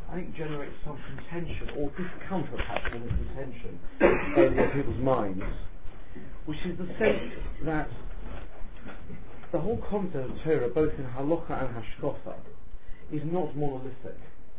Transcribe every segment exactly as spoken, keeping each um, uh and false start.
I think generates some contention, or discomfort perhaps more than contention, in people's minds, which is the sense that the whole concept of Torah, both in halacha and hashkafa, is not monolithic.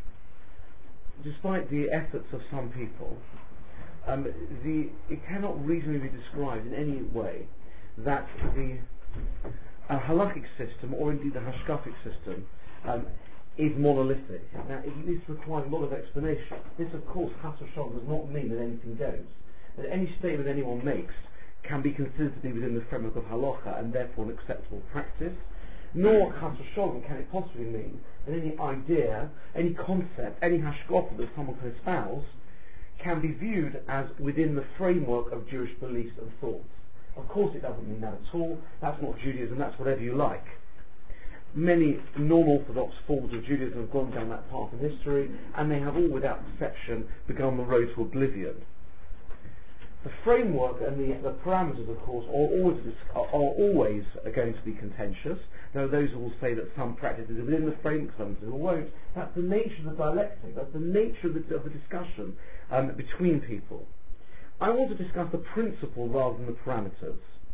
Despite the efforts of some people, um, the, it cannot reasonably be described in any way that the uh, halachic system, or indeed the hashkafic system, um, is monolithic. Now, it needs to require a lot of explanation. This, of course, chas v'shalom, does not mean that anything goes. That any statement anyone makes can be considered to be within the framework of halacha and therefore an acceptable practice. Nor, chas v'shalom, can it possibly mean that any idea, any concept, any hashkafa that someone can espouse can be viewed as within the framework of Jewish beliefs and thoughts. Of course it doesn't mean that at all. That's not Judaism, that's whatever you like. Many non-orthodox forms of Judaism have gone down that path in history, and they have all, without exception, begun the road to oblivion. The framework and the, the parameters, of course, are always, are always going to be contentious. There are those who will say that some practices are within the framework, some who won't. That's the nature of the dialectic, that's the nature of the, of the discussion um, between people. I want to discuss the principle rather than the parameters.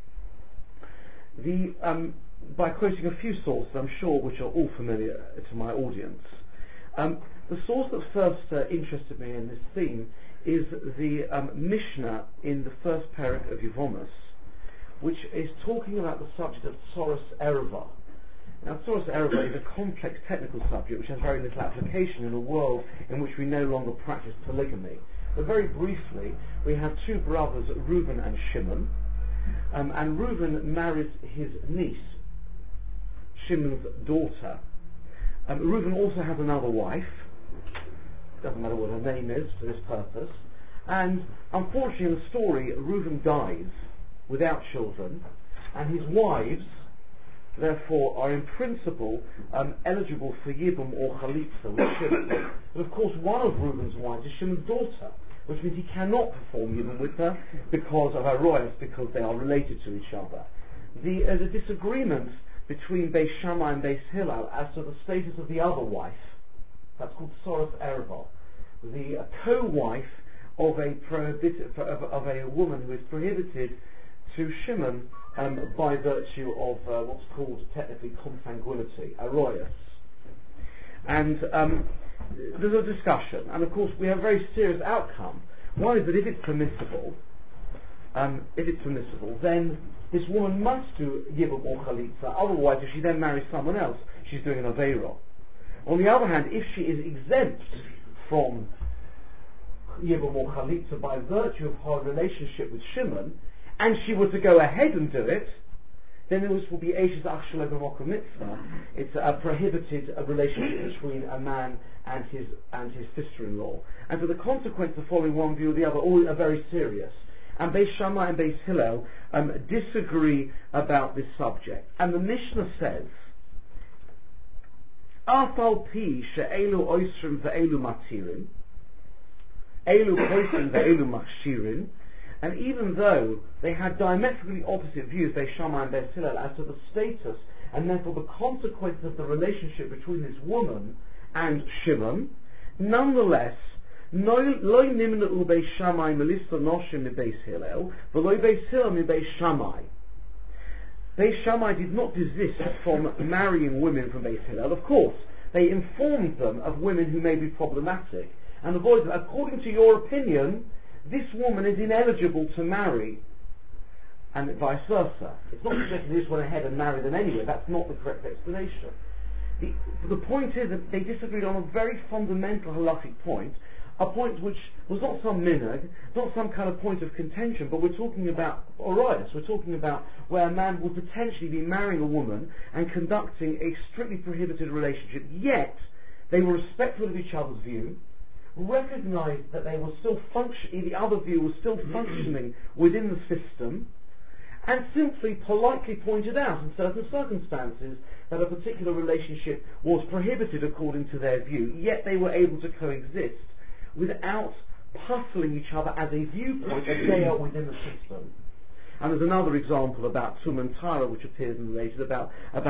The... Um, by quoting a few sources, I'm sure, which are all familiar to my audience. Um, the source that first uh, interested me in this theme is the um, Mishnah in the first parak of Yevamos, which is talking about the subject of Tzoros Erva. Now, Tzoros Erva is a complex technical subject which has very little application in a world in which we no longer practice polygamy. But very briefly, we have two brothers, Reuben and Shimon, um, and Reuben marries his niece, Shimon's daughter. Um, Reuben also has another wife. Doesn't matter what her name is for this purpose. And unfortunately, in the story, Reuben dies without children, and his wives, therefore, are in principle um, eligible for Yibum or Chalitza with Shimon. But of course, one of Reuben's wives is Shimon's daughter, which means he cannot perform Yibum with her because of her royals, because they are related to each other. The, uh, the disagreement between Beis Shammai and Beis Hillel as to the status of the other wife, that's called Tzoros Erva, the uh, co-wife of a, prohibit- of, of a woman who is prohibited to Shimon um, by virtue of uh, what's called technically consanguinity, aroyas. And um, there's a discussion, and of course we have a very serious outcome. One is that if it's permissible, um, if it's permissible, then this woman must do Yibum or Chalitza, otherwise if she then marries someone else, she's doing an Aveira. On the other hand, if she is exempt from Yibum or Chalitza by virtue of her relationship with Shimon, and she were to go ahead and do it, then this will be Eishes Achshaleh B'Mokum Mitzvah. It's a prohibited a relationship between a man and his and his sister-in-law. And so the consequences of following one view or the other all are very serious. And Beis Shammai and Beis Hillel um, disagree about this subject. And the Mishnah says, Afal pi she'elu oisrim ve'elu matirim, elu kosim ve'elu machshirin, and even though they had diametrically opposite views, Beis Shammai and Beis Hillel, as to the status and therefore the consequences of the relationship between this woman and Shimon, nonetheless, לא נמנעו בית שמאי מליסטו נושים מבית הלל ולא בית הלל מבית שמאי. Beis Shammai did not desist from marrying women from Beis Hillel. Of course, they informed them of women who may be problematic and avoided them. According to your opinion, this woman is ineligible to marry, and vice versa. It's not suggesting they just went ahead and married them anyway. That's not the correct explanation. The, the point is that they disagreed on a very fundamental halachic point, a point which was not some minhag, not some kind of point of contention, but we're talking about Orias, we're talking about where a man would potentially be marrying a woman and conducting a strictly prohibited relationship, yet they were respectful of each other's view, recognised that they were still functioning, the other view was still functioning within the system, and simply politely pointed out in certain circumstances that a particular relationship was prohibited according to their view, yet they were able to coexist without puzzling each other as a viewpoint as they are within the system. And there's another example about Tum and Tyra, which appears in the later, about, about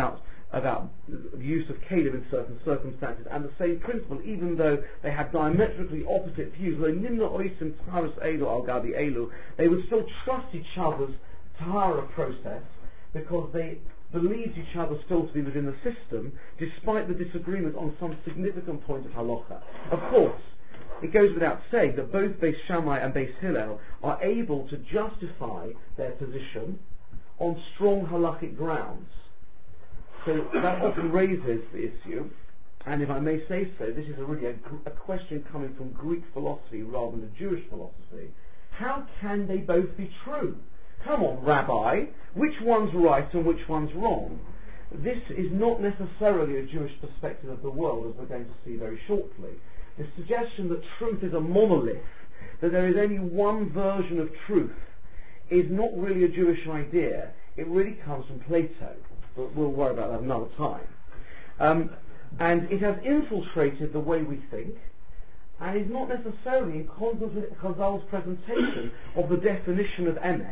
about the use of Caleb in certain circumstances, and the same principle, even though they had diametrically opposite views, though Nimna Oisim Taharas Elu Al Gabi Elu, they would still trust each other's Tahara process, because they believed each other still to be within the system, despite the disagreement on some significant point of halacha. Of course, it goes without saying that both Beis Shammai and Beis Hillel are able to justify their position on strong halachic grounds. So that often raises the issue, and if I may say so, this is a really a, a question coming from Greek philosophy rather than a Jewish philosophy. How can they both be true? Come on, Rabbi, which one's right and which one's wrong? This is not necessarily a Jewish perspective of the world, as we're going to see very shortly. The suggestion that truth is a monolith, that there is only one version of truth, is not really a Jewish idea. It really comes from Plato, but we'll worry about that another time. Um, and it has infiltrated the way we think, and is not necessarily in consonance with Chazal's presentation of the definition of emes.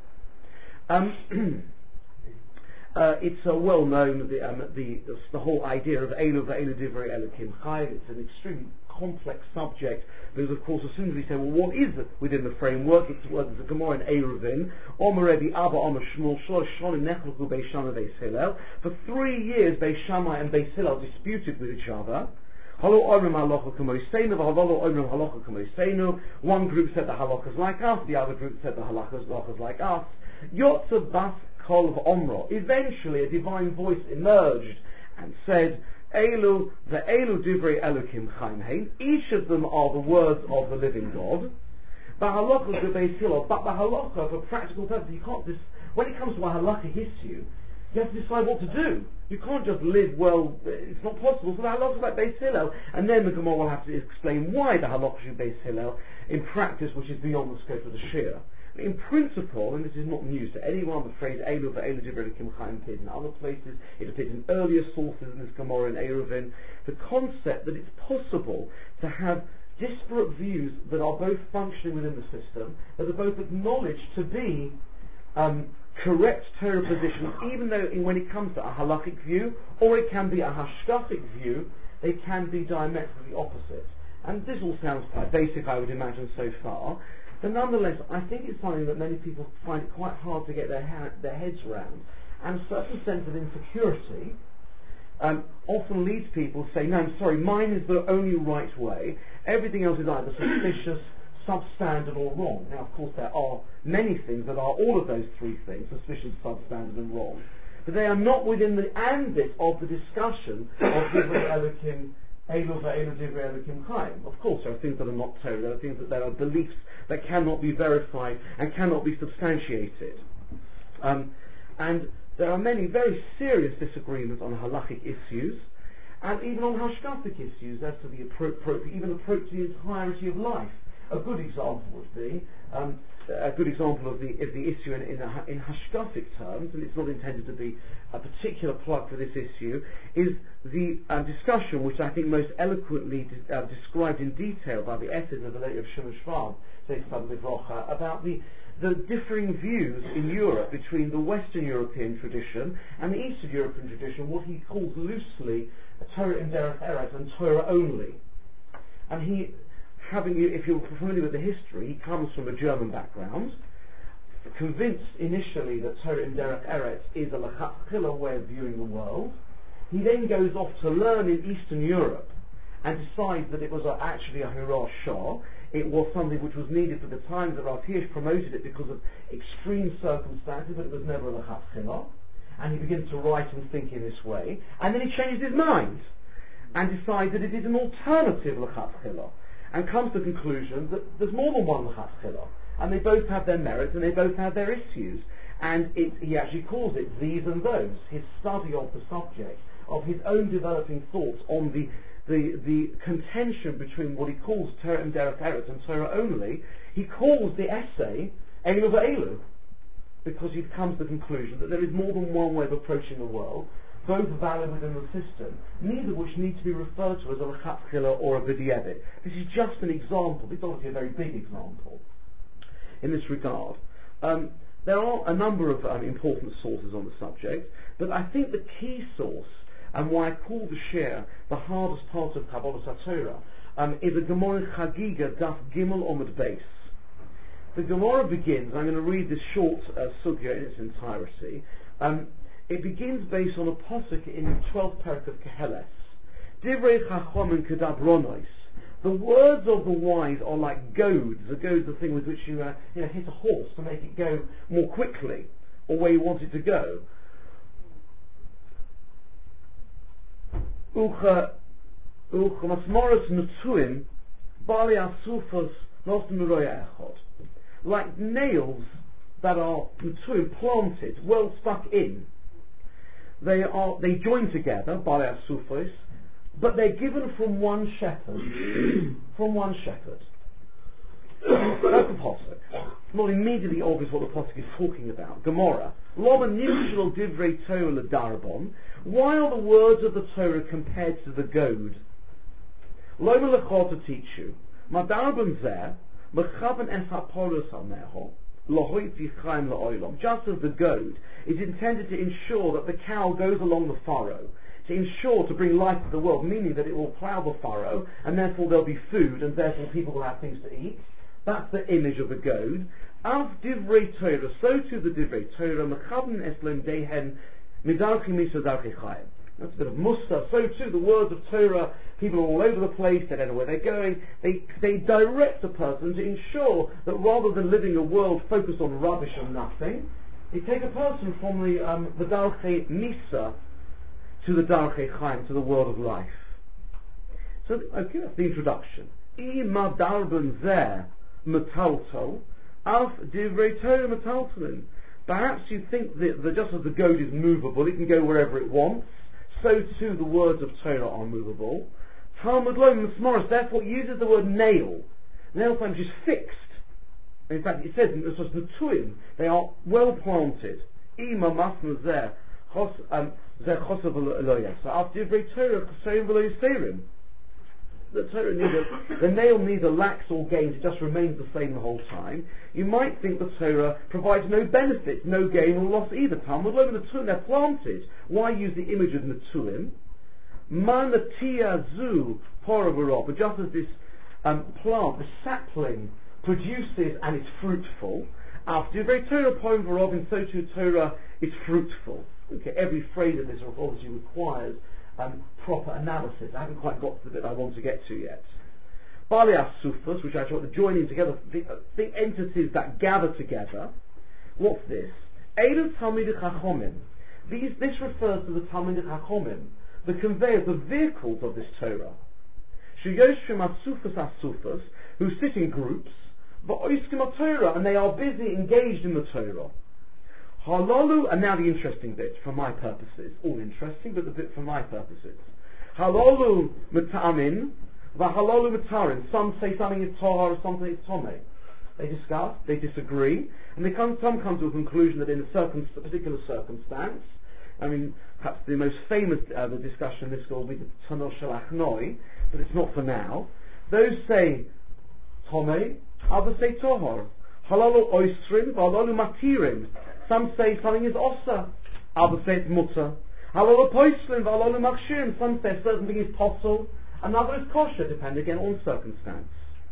Um, uh, it's uh, well known, the, um, the, the whole idea of Elu ve'elu divrei Elokim Chayv. It's an extremely complex subject, because of course as soon as we say, well, what is it within the framework? It's well, there's a Gemara in Eruvin, Omer Rebbe Abba Omer Shmuel Shlosh Shonim Nechluku Beis Shammai Beis Hillel. For three years Beis Shammai and Beis Hillel disputed with each other. One group said the halakha is like us, the other group said the halakha is like us. Yotzabas Kol Omro. Eventually, a divine voice emerged and said, "Elu the Elu Divrei Elokim Chaim Hein." Each of them are the words of the living God. But halakha is Beis Hillel. But the halakha, for practical purposes, you can't. Dis- when it comes to a halakha issue, you have to decide what to do. You can't just live, well, it's not possible. So the halakha is like Beis Hillel, and then the Gemara will have to explain why the halakha is Beis Hillel in practice, which is beyond the scope of the Shir. In principle, and this is not news to anyone, the phrase Elu ve'elu divrei Elokim Chaim appears in other places, it appears in earlier sources in this Gemara in Eruvin, the concept that it's possible to have disparate views that are both functioning within the system, that are both acknowledged to be um, correct Torah positions, even though in, when it comes to a halachic view, or it can be a hashkafic view, they can be diametrically opposite. And this all sounds quite basic, I would imagine, so far. But nonetheless, I think it's something that many people find it quite hard to get their, ha- their heads around. And a certain sense of insecurity um, often leads people to say, no, I'm sorry, mine is the only right way. Everything else is either suspicious, substandard or wrong. Now, of course, there are many things that are all of those three things, suspicious, substandard and wrong. But they are not within the ambit of the discussion of Divrei Elokim, Elu ve'elu divrei Elokim Chaim. Of course, there are things that are not Torah, there are things that there are beliefs that cannot be verified and cannot be substantiated. Um, and there are many very serious disagreements on halachic issues, and even on hashkafic issues as to the appro- appro- even approach to the entirety of life. A good example would be um, a good example of the of the issue in in, a, in hashkafic terms, and it's not intended to be a particular plug for this issue, is the uh, discussion which I think most eloquently de- uh, described in detail by the essays of the late of Shimon Schwab, about the the differing views in Europe between the Western European tradition and the Eastern European tradition, what he calls loosely Torah and Derech Eretz and Torah only. And he, having, if you're familiar with the history, he comes from a German background, convinced initially that Torah and Derech Eretz is a lechatchila way of viewing the world. He then goes off to learn in Eastern Europe and decides that it was a, actually a Hurrah Shah. It was something which was needed for the times that Rav Hirsch promoted it because of extreme circumstances, but it was never a lechatchila. And he begins to write and think in this way, and then he changes his mind and decides that it is an alternative lechatchila, and comes to the conclusion that there's more than one lechatchila, and they both have their merits and they both have their issues. And it, he actually calls it these and those. His study of the subject, of his own developing thoughts on the the, the contention between what he calls Torah and Derech Eretz and Torah only, he calls the essay Elu ve'elu, because he comes to the conclusion that there is more than one way of approaching the world, both valid within the system, neither of which need to be referred to as a lechatchila or a b'di'evit. This is just an example. It's obviously a very big example in this regard. Um, there are a number of um, important sources on the subject. But I think the key source, and why I call the share the hardest part of Kabbalah Torah, um, is a Gemara Chagiga Daf Gimel Omid Beis. The Gemara begins, I'm going to read this short uh, sugya in its entirety. Um, it begins based on a posuk in the twelfth parak of Keheles. Divrei Chachomim Kedabronos. The words of the wise are like goads. A goad's the thing with which you, uh, you know, hit a horse to make it go more quickly, or where you want it to go. Ucha Ucha Masmoros Nutuim Bali Asufos Nos Miroya Echod. Like nails that are Nutuim planted, well stuck in. They are they join together, Bali Asufos, but they're given from one shepherd. from one shepherd. That's the posuk. It's not immediately obvious what the posuk is talking about. Gemara. Loma nimshal divrei Torah ledarabon. Why are the words of the Torah compared to the goad? Loma lechol to teach you. Madarabon zeh mechaven es haporos alneho lohoit yichayim laolam. Just as the goad is intended to ensure that the cow goes along the furrow, to ensure to bring life to the world, meaning that it will plough the furrow, and therefore there'll be food, and therefore people will have things to eat. That's the image of the goad. Av divrei Torah, so too the divrei Torah, mechaven eslem dehen midarchi misa darchi chayim. That's a bit of muster. So too the words of Torah, people are all over the place, they don't know where they're going. They they direct a person to ensure that rather than living a world focused on rubbish and nothing, they take a person from the um, the darchi misa to the darchi chayim, to the world of life. So okay, that's the introduction. I madarben zeh metalto, af divrei Torah metaltalin. Perhaps you think that, that just as the goad is movable, it can go wherever it wants, so too the words of Torah are movable. Talmud lo mismoros, therefore it uses the word nail. Nail times is fixed. In fact, it says in the source, Nutuim, they are well planted. Ima masna zeh zeh chosav eloyes. So after divrei Torah chosayim v'lo yiserim. The Torah neither, the nail neither lacks or gains, it just remains the same the whole time. You might think the Torah provides no benefit, no gain or loss either. Talmud lo Netuim, they're planted. Why use the image of Netuim? Manatia zu poravurah, but just as this um, plant, the sapling, produces and is fruitful, after divrei Torah poem v'rov, and so too Torah is fruitful. Okay, every phrase of this obviously requires Um, proper analysis. I haven't quite got to the bit I want to get to yet. Bali Asufos, which I try to join in together, the, uh, the entities that gather together. What's this? Eilu Talmidei Chachomim. These, this refers to the Talmidei Chachomim, the conveyors, the vehicles of this Torah. Sheyoshim Asufos Asufos, who sit in groups, v'oiskim Torah, and they are busy engaged in the Torah. Halalu, and now the interesting bit for my purposes, all interesting, but the bit for my purposes. Halalu mitamin, v'halalu mitarin. Some say something is tahar, some say it's tomei. They discuss, they disagree, and they come, some come to a conclusion that in a, circum, a particular circumstance, I mean, perhaps the most famous uh, the discussion in this will be the Tanor Shalach Noi, but it's not for now. Those say tomei, others say tahar. Halalu oisrin, v'halalu matirin. Some say something is osa, others say it's mutter. Halalu poislin, v'halalu machshirim. Some say a certain thing is possible, another is kosher, depending again on circumstance.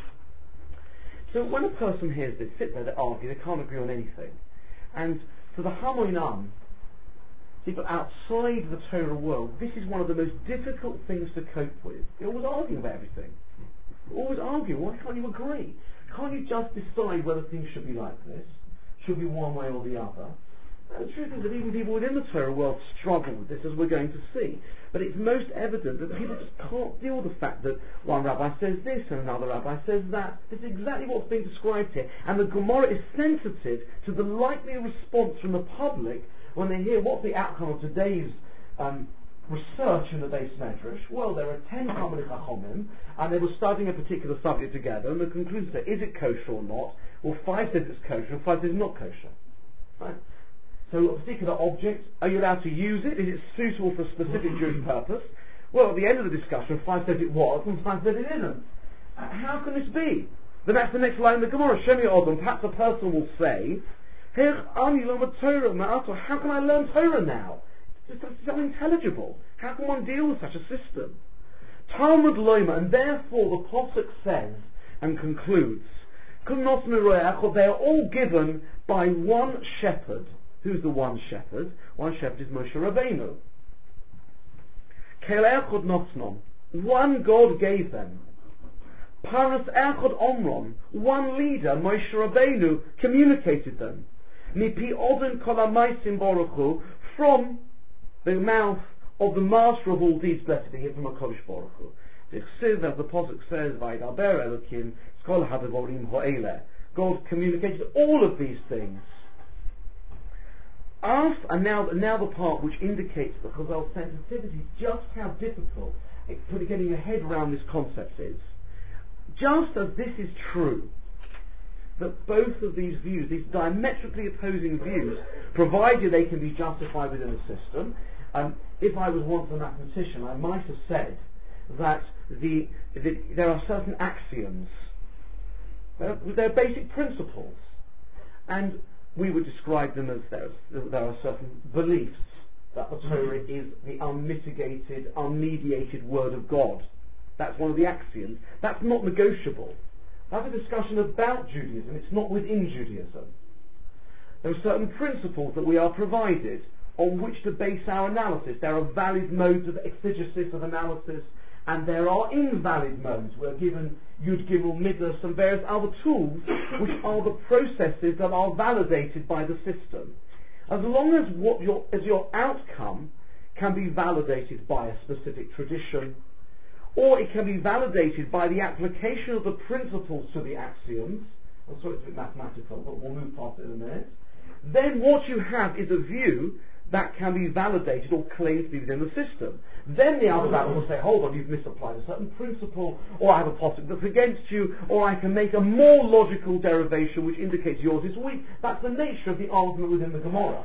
So when a person hears this, sit there, they argue, they can't agree on anything. And for the Hamoinam, people outside the Torah world, this is one of the most difficult things to cope with. You're always arguing about everything. You're always arguing, why can't you agree? Can't you just decide whether things should be like this? Should be one way or the other? And the truth is that even people within the Torah world struggle with this, as we're going to see. But it's most evident that people just can't deal with the fact that one rabbi says this and another rabbi says that. This is exactly what's being described here. And the Gemara is sensitive to the likely response from the public when they hear what's the outcome of today's um, research in the Beis Medrash. Well, there are ten Talmidei Chachomim, and they were studying a particular subject together, and the conclusion is, is it kosher or not? Well, five says it's kosher, and five says it's not kosher. Right? So a particular object, are you allowed to use it? Is it suitable for a specific Jewish purpose? Well, at the end of the discussion, five says it was, and five says it isn't. Uh, how can this be? Then that's the next line in the Gemara. Shemi Odom. Perhaps a person will say, how can I learn Torah now? It's, it's unintelligible. How can one deal with such a system? Talmud Loima, and therefore the Pasuk says and concludes, they are all given by one shepherd. Who's the one shepherd? One shepherd is Moshe Rabbeinu. One God gave them. Paras Echad Omron, one leader, Moshe Rabbeinu, communicated them. Mipi Odin Kolamaisim Baruchu, from the mouth of the master of all deeds, blessed be he, from HaKadosh Baruch Hu. The Chsiv, as the Pasuk says, Vaydaber Elokim, Skol Hadavorim Ho'eleh. God communicated all of these things. Af, and now, now the part which indicates the Chazal sensitivity, just how difficult it, getting your head around this concept is. Just as this is true, that both of these views, these diametrically opposing views, provided they can be justified within the system, um, if I was once a mathematician, I might have said that the, the, there are certain axioms, there, there are basic principles, and we would describe them as there, there are certain beliefs that the Torah is the unmitigated, unmediated Word of God. That's one of the axioms. That's not negotiable. That's a discussion about Judaism. It's not within Judaism. There are certain principles that we are provided on which to base our analysis. There are valid modes of exegesis, of analysis, and there are invalid modes. We're given Yud Gimel Midas and various other tools which are the processes that are validated by the system. As long as what your, as your outcome can be validated by a specific tradition, or it can be validated by the application of the principles to the axioms. I'm sorry it's a bit mathematical, but we'll move past it in a minute. Then what you have is a view that can be validated or claimed to be within the system. Then the other battle will say, hold on, you've misapplied a certain principle, or I have a possibility that's against you, or I can make a more logical derivation which indicates yours is weak. That's the nature of the argument within the Gemara.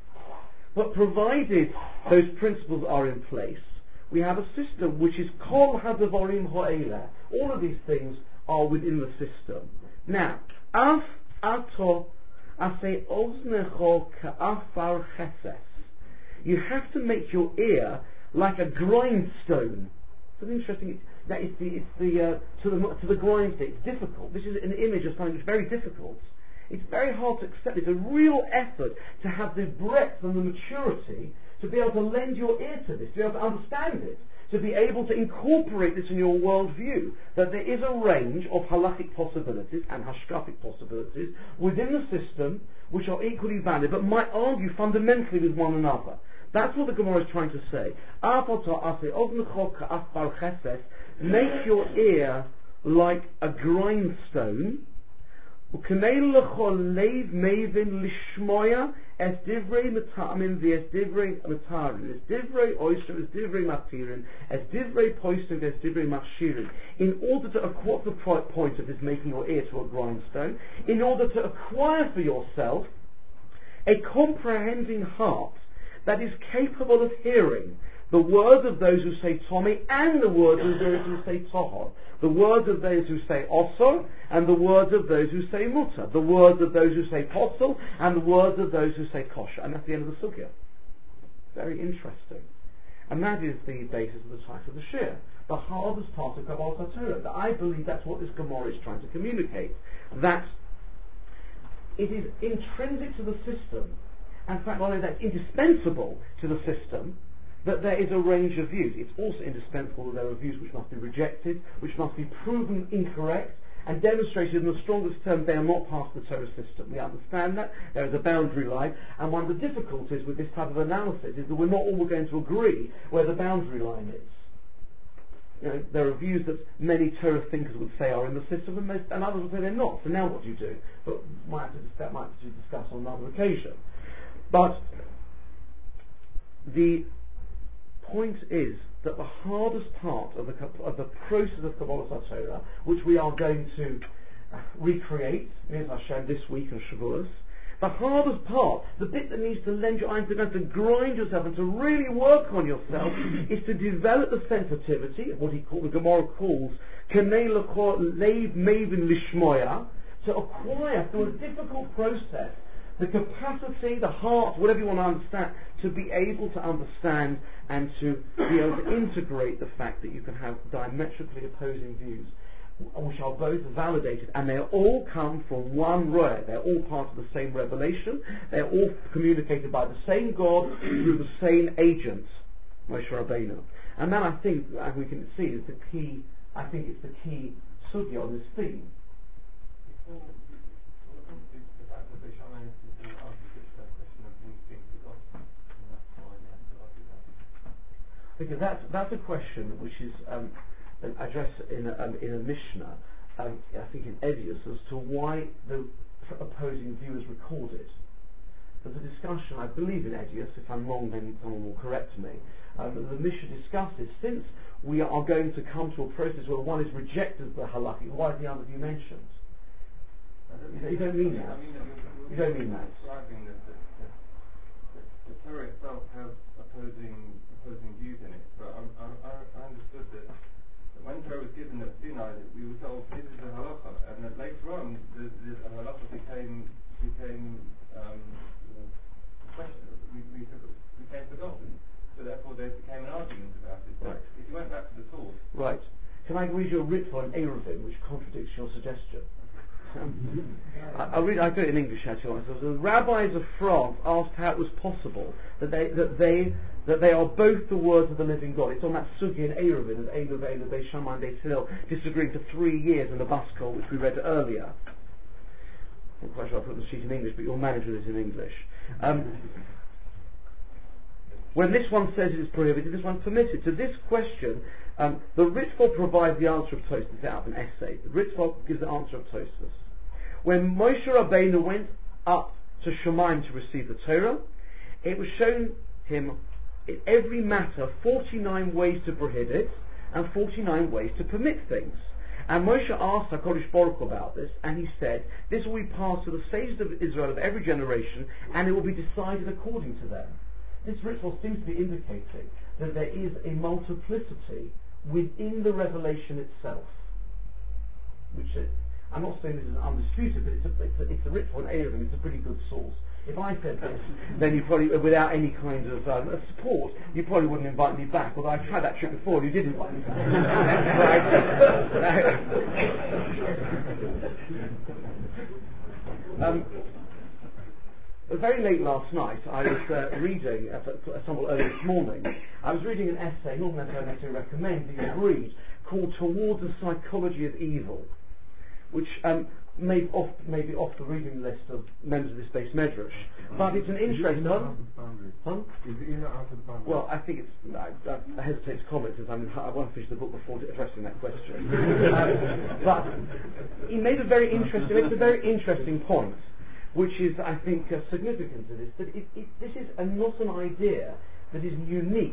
But provided those principles are in place, we have a system which is Kol Hadavorim Ho'eleh. All of these things are within the system. Now, Af Ato Ase Oznecho Ka'afar Cheses. You have to make your ear like a grindstone. It's an interesting. That is the it's the uh, to the to the grindstone. It's difficult. This is an image of something that's very difficult. It's very hard to accept. It's a real effort to have the breadth and the maturity to be able to lend your ear to this, to be able to understand it, to be able to incorporate this in your worldview, that there is a range of halachic possibilities and hashkafic possibilities within the system which are equally valid, but might argue fundamentally with one another. That's what the Gemara is trying to say. Make your ear like a grindstone. Es divrei metamin, es divrei matarin, es divrei oyster, es divrei matirin, es divrei poistin, es divrei machshirin. In order to acquire the point of this making your ear to a grindstone, in order to acquire for yourself a comprehending heart that is capable of hearing the words of those who say Tommy and the words of those who say Tohor, the words of those who say Osor and the words of those who say Mutter, the words of those who say Posel and the words of those who say Kosher. And that's the end of the Sugya. Very interesting. And that is the basis of the title of the Shir. The hardest part of Kabbalah Torah. I believe that's what this Gemara is trying to communicate. That it is intrinsic to the system, and in fact not only that, indispensable to the system, that there is a range of views. It's also indispensable that there are views which must be rejected, which must be proven incorrect, and demonstrated in the strongest terms they are not part of the Torah system. We understand that. There is a boundary line, and one of the difficulties with this type of analysis is that we're not all going to agree where the boundary line is. You know, there are views that many Torah thinkers would say are in the system, and, most, and others would say they're not. So now what do you do? But might have to, that might have to discuss on another occasion. But the point is that the hardest part of the, of the process of Kabbalah Torah, which we are going to uh, recreate in Hashem this week in Shavuos, the hardest part, the bit that needs to lend your eyes to go to grind yourself and to really work on yourself, is to develop the sensitivity of what he called, the Gemara calls Kanei Leiv Maven Lishmoya, to acquire through a difficult process the capacity, the heart, whatever you want to understand, to be able to understand and to be able to integrate the fact that you can have diametrically opposing views, which are both validated, and they all come from one roy. They're all part of the same revelation. They're all communicated by the same God through the same agent, Moshe Rabbeinu. And that, I think, as we can see, is the key. I think it's the key sugya on this theme. Because that's that's a question which is um, addressed in a, um, in a Mishnah, um, I think in Edius, as to why the opposing view is recorded. There's a discussion, I believe, in Edius. If I'm wrong, then someone will correct me. Um, the Mishnah discusses, since we are going to come to a process where one is rejected the halakhic, why is the other view mentioned? You, you don't mean that. You don't mean that. Describing that the, the, the Torah itself has opposing opposing views in it, but I, I, I understood that, that when Torah was given at Sinai, we were told this is the halacha, and that later on the, the halacha became became um, question, we, we became forgotten. So therefore there became an argument about it. Right. If you went back to the source. Right. Can I read you a ritva in Eruvin which contradicts your suggestion? Um, I, I'll read. I do it in English actually. So the rabbis of France asked how it was possible that they that they that they are both the words of the living God. It's on that sugi in Eruvin of Eilu Eilu Bei Shammai Bei Tzil, disagreeing for three years in the Baskol, which we read earlier. I'm not quite sure I put the sheet in English, but you'll manage with it in English. Um, when this one says it is prohibited, this one's permitted. To this question, um, the Ritva provides the answer of Tosfos. Out of an essay. The Ritva gives the answer of Tosfos. When Moshe Rabbeinu went up to Shemaim to receive the Torah, it was shown him in every matter forty-nine ways to prohibit and forty-nine ways to permit things. And Moshe asked HaKadosh Baruch Hu about this, and he said, this will be passed to the sages of Israel of every generation, and it will be decided according to them. This ritual seems to be indicating that there is a multiplicity within the revelation itself. Which it, I'm not saying this is undisputed, but it's a, it's a, it's a ritual in Eruvin, it's a pretty good source. If I said this, then you probably, without any kind of um, support, you probably wouldn't invite me back. Although I've tried that trick before, and you did invite me back. um, Very late last night, I was uh, reading, uh, somewhat early this morning, I was reading an essay, not necessarily an essay recommended, agreed, called Towards the Psychology of Evil, which um, may, off, may be off the reading list of members of this base medrash. But it's an interesting... Huh? Huh? Well, I think it's... I, I hesitate to comment because I'm, I want to finish the book before addressing that question. um, but he made a very interesting, makes a very interesting point, which is, I think, uh, significant to this, that it, it, this is a, not an idea that is unique.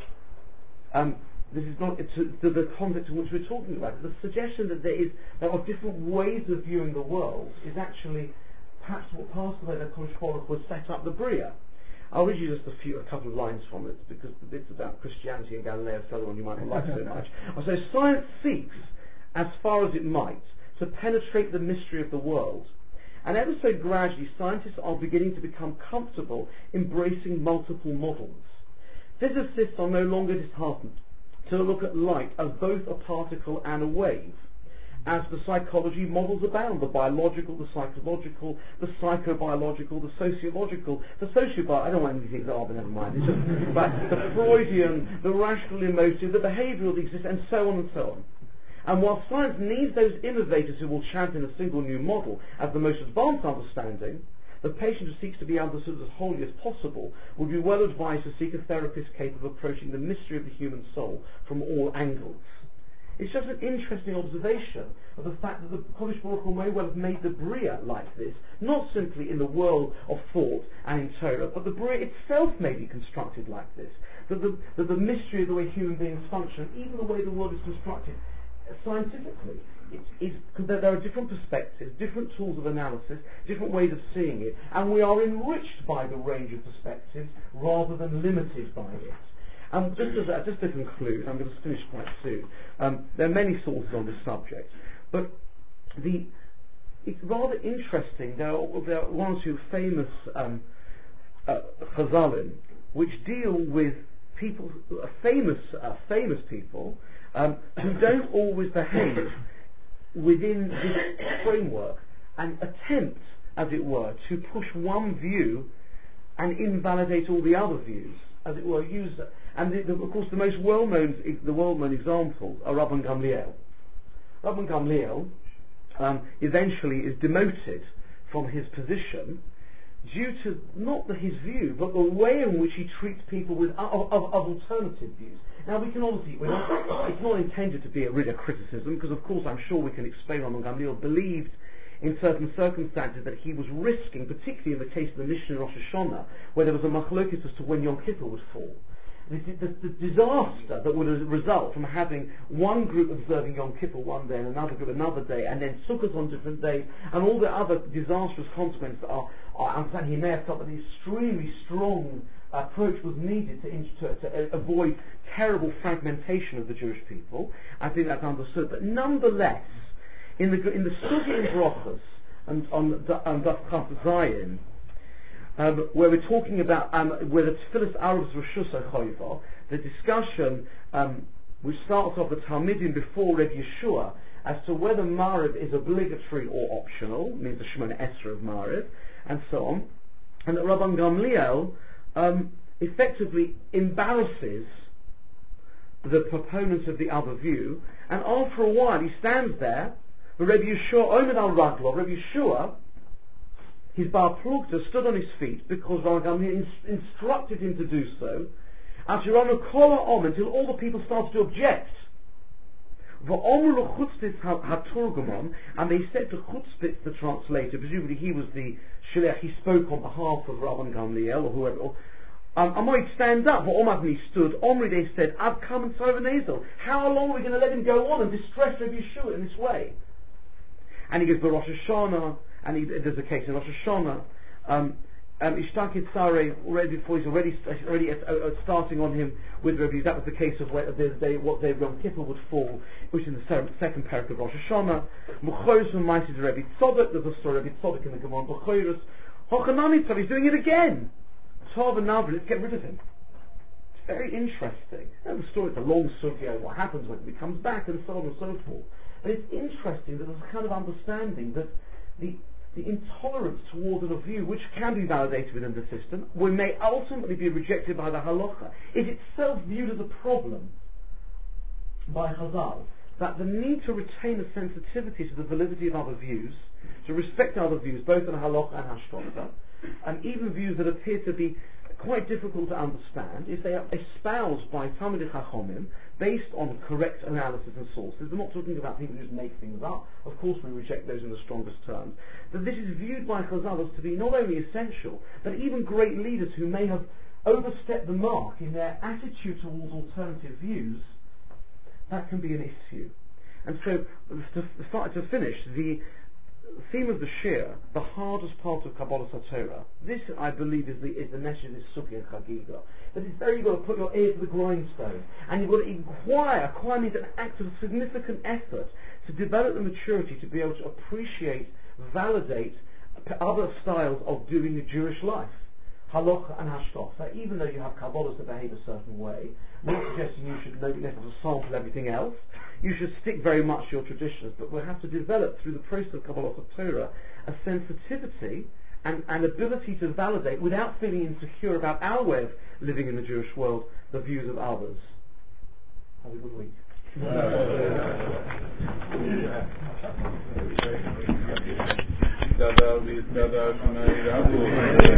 Um, this is not to, to the context in which we're talking about. The suggestion that there is there are different ways of viewing the world is actually perhaps what part of the way that HaKadosh Baruch Hu was set up the Bria. I'll read you just a few, a couple of lines from it, because the bits about Christianity and Galileo are the one you might not like so much. So science seeks, as far as it might, to penetrate the mystery of the world. And ever so gradually, scientists are beginning to become comfortable embracing multiple models. Physicists are no longer disheartened to look at light as both a particle and a wave. As the psychology models abound, the biological, the psychological, the psychobiological, the sociological, the sociobi- I don't want anything that are, but never mind. It's just, but the Freudian, the rational emotive, the behavioural that exists, and so on and so on. And while science needs those innovators who will champion a single new model as the most advanced understanding, the patient who seeks to be understood as wholly as possible would be well advised to seek a therapist capable of approaching the mystery of the human soul from all angles. It's just an interesting observation of the fact that the Kodesh Baruch Hu may well have made the Bria like this, not simply in the world of thought and in Torah, but the Bria itself may be constructed like this. That the, that the mystery of the way human beings function, even the way the world is constructed, scientifically, it is, because there, there are different perspectives, different tools of analysis, different ways of seeing it, and we are enriched by the range of perspectives rather than limited by it. And just, as a, just to conclude, I'm going to finish quite soon, um, there are many sources on this subject, but the it's rather interesting. There are, there are one or two famous um, uh, Chazalim which deal with people, uh, famous uh, famous people um, who don't always behave within this framework and attempt, as it were, to push one view and invalidate all the other views, as it were. Use and the, the, of course the most well-known the well-known examples are Rabban Gamliel. Rabban Gamliel um, eventually is demoted from his position due to not the, his view, but the way in which he treats people with of, of, of alternative views. Now we can obviously, we're not, it's not intended to be a rid of criticism, because of course I'm sure we can explain Rabban Gamliel believed in certain circumstances that he was risking, particularly in the case of the Mishnah Rosh Hashanah, where there was a machlokes as to when Yom Kippur would fall. The, the, the disaster that would result from having one group observing Yom Kippur one day and another group another day, and then Sukkot on different days, and all the other disastrous consequences are, are I understand he may have felt that an extremely strong approach was needed to, to, to avoid terrible fragmentation of the Jewish people. I think that's understood, but nonetheless, in the in the Sugya in Brochus and on on Daf Chaf Zayin, Um, where we're talking about um, where the Tfilas Arabs Rishus HaChoyva, the discussion um, which starts off the Talmidim before Reb Yeshua as to whether Mariv is obligatory or optional, means the Shemona Esrei of Mariv, and so on, and that Rabban Gamliel um, effectively embarrasses the proponents of the other view, and after a while he stands there, Reb Yeshua Omed al Raglo, Reb Yeshua, his bar plugta stood on his feet because Rabban Gamliel ins- instructed him to do so. Until all the people started to object. And they said to Chutzpitz, the translator, presumably he was the shliach, he spoke on behalf of Rabban Gamliel or whoever. Um, I might stand up, but Omar he stood. Omri, they said, I've come and serve an Ezel. How long are we going to let him go on and distress Rabbi Yeshua in this way? And he goes, but Rosh Hashanah. And he, there's a case in Rosh Hashanah. Um, um, Ishtakit Sareh, already before he's already already at, uh, starting on him with reviews. That was the case of where the day, what day Yom Kippur would fall, which is in the second, second parak of Rosh Hashanah. Muchoros from Maisid Rebbe Tzodok. There's a story of Rebbe Tzodok in the Gemara. Muchoros Hochanami Tzav. He's doing it again. Tov and Navra. Let's get rid of him. It's very interesting. And the story. It's a long sugya. What happens when he comes back, and so on and so forth. But it's interesting that there's a kind of understanding that the The intolerance towards a view which can be validated within the system, which may ultimately be rejected by the halacha, is itself viewed as a problem by Chazal. That the need to retain a sensitivity to the validity of other views, to respect other views, both in halacha and hashkafa, and even views that appear to be quite difficult to understand, if they are espoused by Talmidei Chachomim, based on correct analysis and sources. We're not talking about people who just make things up. Of course we reject those in the strongest terms. That this is viewed by Chazal as to be not only essential, but even great leaders who may have overstepped the mark in their attitude towards alternative views, that can be an issue. And so, to, start, to finish, the theme of the Shir, the hardest part of Kabbalah Torah, this I believe is the is the Nesher, this Sukkah and Chagiga. That it's there you've got to put your ear to the grindstone, and you've got to inquire. Acquire means an act of significant effort to develop the maturity to be able to appreciate, validate other styles of doing the Jewish life. Halacha and Hashkaf. So even though you have Kabbalahs that behave a certain way, I'm not suggesting you should know necessarily sample everything else. You should stick very much to your traditions, but we'll have to develop through the process of Kabbalah Torah a sensitivity and an ability to validate without feeling insecure about our way of living in the Jewish world, the views of others. Have a good week.